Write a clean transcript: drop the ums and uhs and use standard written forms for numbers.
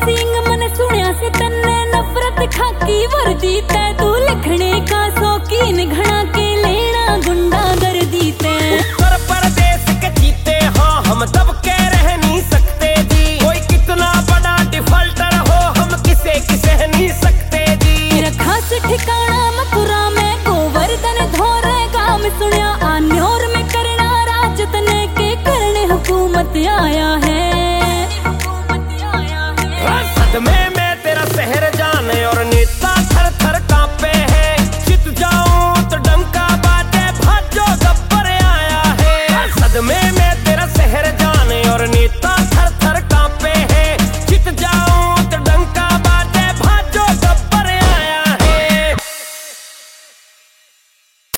सिंह मन सुनिया से तन्ने नफरत खाकी वर्दी तै तू लिखने का शौकीन घना के लेना गुंडा कर दी तै उत्तर प्रदेश के जीते हाँ हम दब के रह नहीं सकते जी कोई कितना बड़ा डिफॉल्टर हो हम किसे नहीं सकते जी मेरा खास ठिकाना मथुरा में गोवर्धन धोरे गांव सुनिया आन्योर में करना राज तने के करने हुकूमत आया है में